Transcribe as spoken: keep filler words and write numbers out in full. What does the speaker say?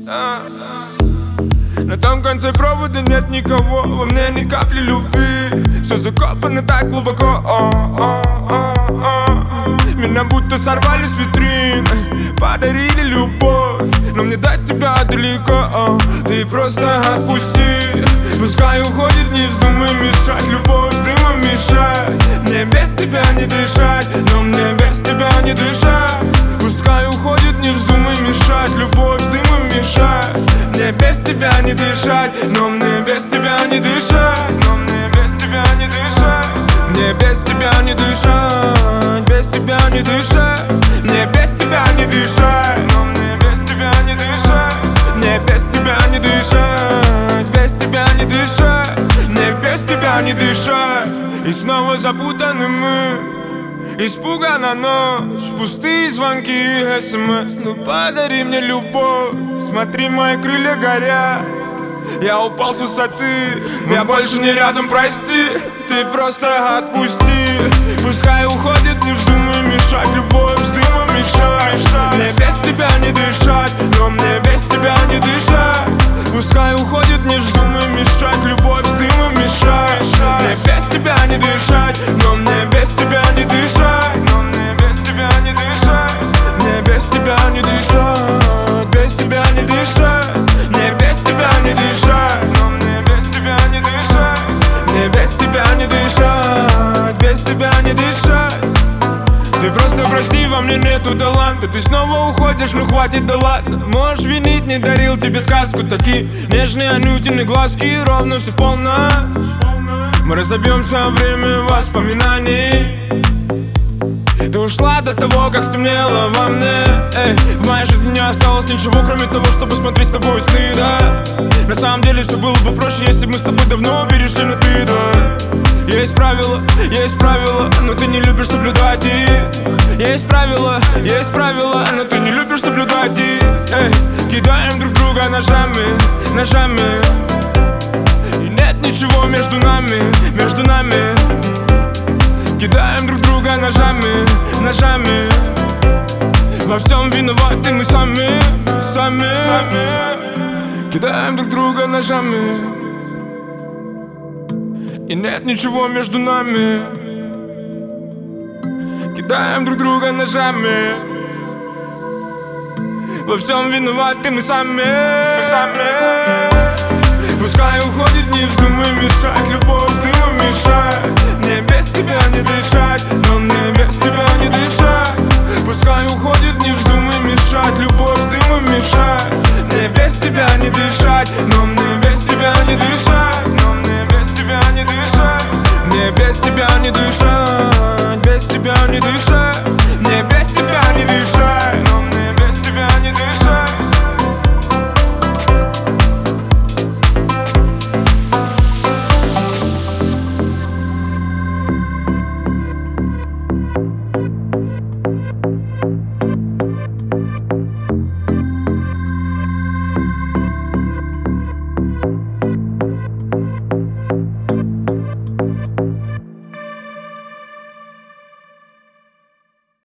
На том конце провода нет никого, во мне ни капли любви. Все закопано так глубоко. Меня будто сорвали с витрин, подарили любовь, но мне до тебя далеко. Ты просто отпусти, пускай уходит, не вздумай мешать. Любовь с дымом мешает, мне без тебя не дышать, но мне без тебя не дышать. Пускай уходит, не вздумай мешать. Любовь с дымом мешает, мне без тебя не дышать, но мне без тебя не дышать, но мне без тебя не дышать, мне без тебя не дышать, без тебя не дышать, мне без тебя не дышать, но мне без тебя не дышать, мне без тебя не дышать, без тебя не дышать, мне без тебя не дышать. И снова запутаны мы, испугана ночь, пустые звонки и смс. Ну подари мне любовь, смотри, мои крылья горят. Я упал с высоты, я больше не рядом, прости. Ты просто отпусти, пускай уходит, не вздумай мешать. Любовь с дымом мешает, мне без тебя не дышать, но мне без тебя не дышать. Пускай уходит, не вздумай мешать. Любовь с дымом мешает, мне без тебя не дышать, но мне без тебя не дышать, но мне без тебя не дышать, мне без тебя не дышать, без тебя не дышать, мне без тебя не дышать, но мне без тебя не дышать, мне без тебя не дышать, без тебя не дышать. Ты просто прости, во мне нету таланта. Ты снова уходишь, ну хватит, да ладно. Можешь винить, не дарил тебе сказку. Такие нежные, анютины глазки, ровно все в полночь. Мы разобьемся время воспоминаний. Ты ушла до того, как стемнело во мне. Эй, в моей жизни не осталось ничего, кроме того, чтобы смотреть с тобой сны, да. На самом деле все было бы проще, если бы мы с тобой давно перешли на ты, да. Есть правила, есть правила, но ты не любишь соблюдать их. Есть правила, есть правила, но ты не любишь соблюдать их. Эй, кидаем друг друга ножами, ножами. И нет ничего между нами, между нами. Кидаем друг друга ножами, ножами. Во всем виноваты мы сами, сами, сами. Кидаем друг друга ножами. И нет ничего между нами. Кидаем друг друга ножами. Во всем виноваты мы сами, сами. Пускай уходит, не вздумай мешать. Любовь с дымом мешает, мне без тебя не дышать, но мне без тебя не дышать. Пускай уходит, не вздумай мешать. Любовь с дымом мешает, мне без тебя не дышать, но